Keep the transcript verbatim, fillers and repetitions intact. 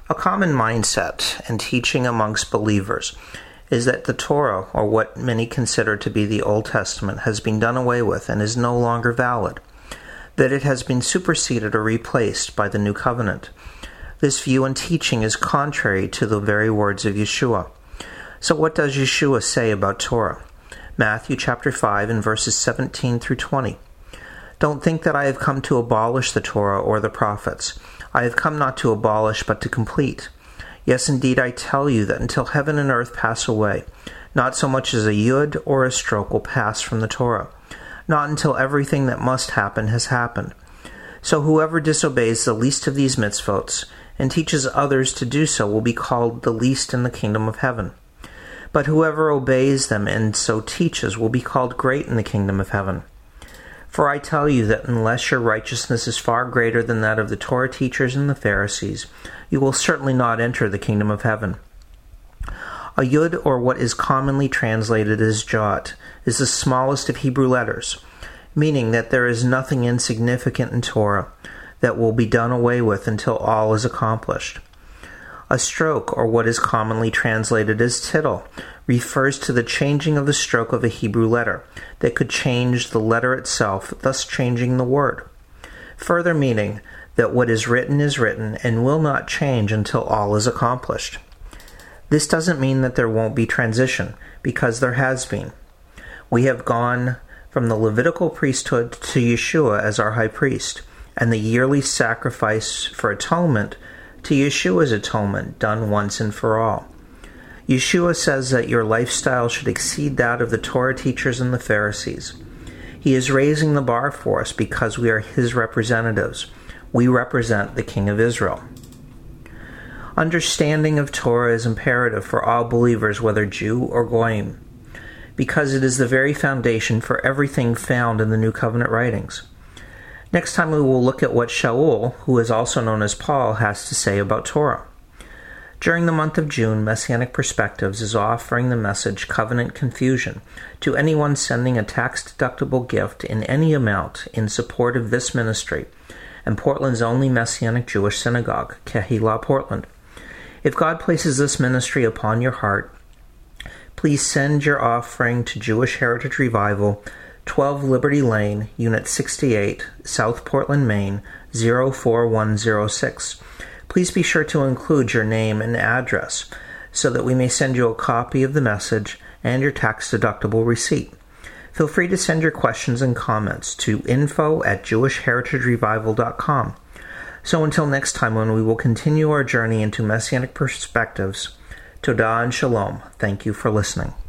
A common mindset and teaching amongst believers is that the Torah, or what many consider to be the Old Testament, has been done away with and is no longer valid, that it has been superseded or replaced by the New Covenant. This view and teaching is contrary to the very words of Yeshua. So what does Yeshua say about Torah? Matthew chapter five and verses seventeen through twenty. Don't think that I have come to abolish the Torah or the prophets. I have come not to abolish, but to complete. Yes, indeed, I tell you that until heaven and earth pass away, not so much as a yud or a stroke will pass from the Torah, not until everything that must happen has happened. So whoever disobeys the least of these mitzvot and teaches others to do so will be called the least in the kingdom of heaven. But whoever obeys them and so teaches will be called great in the kingdom of heaven. For I tell you that unless your righteousness is far greater than that of the Torah teachers and the Pharisees, you will certainly not enter the kingdom of heaven. A yud, or what is commonly translated as jot, is the smallest of Hebrew letters, meaning that there is nothing insignificant in Torah that will be done away with until all is accomplished. A stroke, or what is commonly translated as tittle, refers to the changing of the stroke of a Hebrew letter that could change the letter itself, thus changing the word. Further meaning that what is written is written and will not change until all is accomplished. This doesn't mean that there won't be transition, because there has been. We have gone from the Levitical priesthood to Yeshua as our high priest, and the yearly sacrifice for atonement to Yeshua's atonement done once and for all. Yeshua says that your lifestyle should exceed that of the Torah teachers and the Pharisees. He is raising the bar for us because we are his representatives. We represent the King of Israel. Understanding of Torah is imperative for all believers, whether Jew or Goyim, because it is the very foundation for everything found in the New Covenant writings. Next time we will look at what Shaul, who is also known as Paul, has to say about Torah. During the month of June, Messianic Perspectives is offering the message Covenant Confusion to anyone sending a tax-deductible gift in any amount in support of this ministry and Portland's only Messianic Jewish synagogue, Kehillah Portland. If God places this ministry upon your heart, please send your offering to Jewish Heritage Revival, twelve Liberty Lane, Unit sixty-eight, South Portland, Maine, zero four one zero six. Please be sure to include your name and address so that we may send you a copy of the message and your tax-deductible receipt. Feel free to send your questions and comments to info at jewish heritage revival dot com. So until next time, when we will continue our journey into Messianic Perspectives, Todah and Shalom. Thank you for listening.